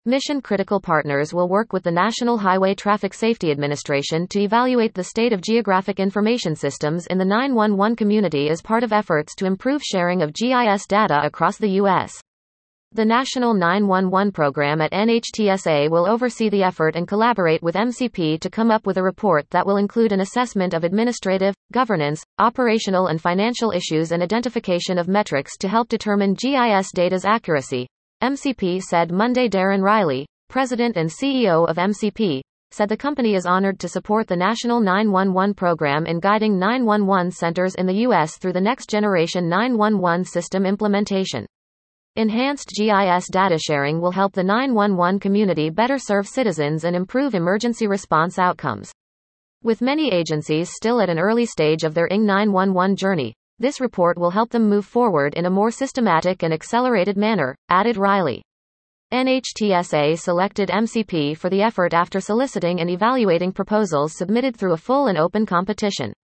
Mission Critical Partners will work with the National Highway Traffic Safety Administration to evaluate the state of geographic information systems in the 911 community as part of efforts to improve sharing of GIS data across the U.S. The National 911 Program at NHTSA will oversee the effort and collaborate with MCP to come up with a report that will include an assessment of administrative, governance, operational and financial issues and identification of metrics to help determine GIS data's accuracy, MCP said Monday. Darren Riley, president and CEO of MCP, said the company is honored to support the National 911 Program in guiding 911 centers in the U.S. through the next generation 911 system implementation. Enhanced GIS data sharing will help the 911 community better serve citizens and improve emergency response outcomes. With many agencies still at an early stage of their ING 911 journey, this report will help them move forward in a more systematic and accelerated manner, added Riley. NHTSA selected MCP for the effort after soliciting and evaluating proposals submitted through a full and open competition.